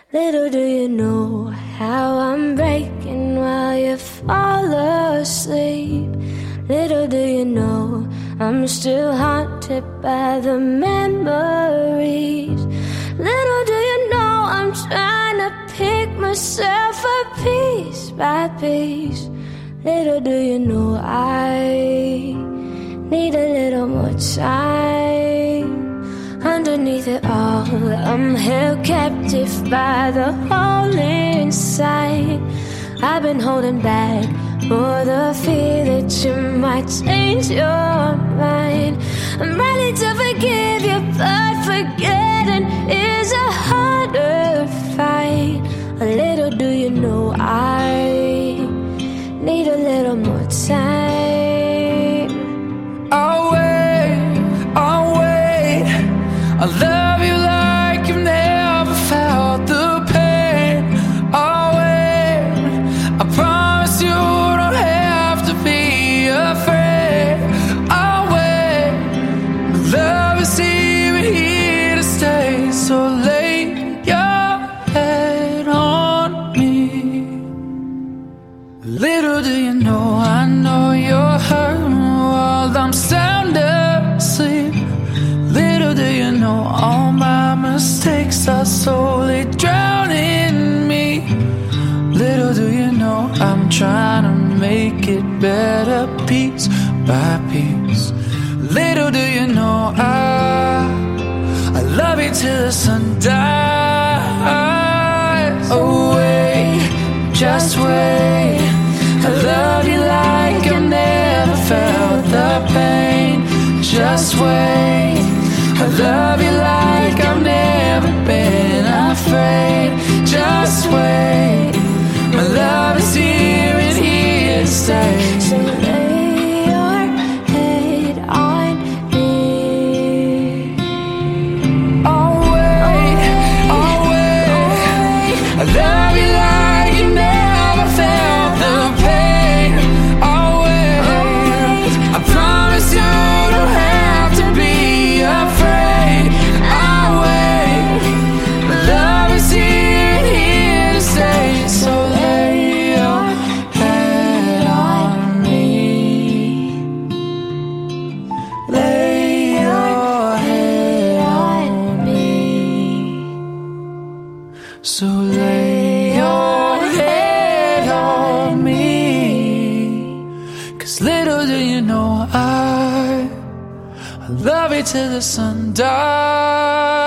Little do you know how I'm breaking while you fall asleep. Little do you know I'm still haunted by the memories. Little do you know I'm trying to pick myself up piece by piece. Little do you know I need a little more time. Underneath it all, I'm held captive by the hole inside. I've been holding back for the fear that you might change your mind. I'm ready to forgive you, but forgetting is a harder fight. A little do you know I need a little more time. I'll wait, I love you like you've never felt the pain. I'll wait, I promise you don't have to be afraid. I'll wait, my love is here to stay. So lay your head on me. Little do you know, I know you're hurt while I'm sound asleep. Little do you know, all my mistakes are slowly drowning me. Little do you know, I'm trying to make it better piece by piece. Little do you know, I love you till the sun dies. Oh wait, just wait, I love you like I've never felt the pain. Just wait, I love you like I've never been afraid. Just wait, my love is here and here to stay. So lay your head on me. I'll wait, I love you like you never felt the pain. I'll wait, I promise you don't have to be afraid. I'll wait, my love is here and here to stay. So lay your head on me. Lay your head on me. So lay your head on me. 'Cause little do you know I love you till the sun dies.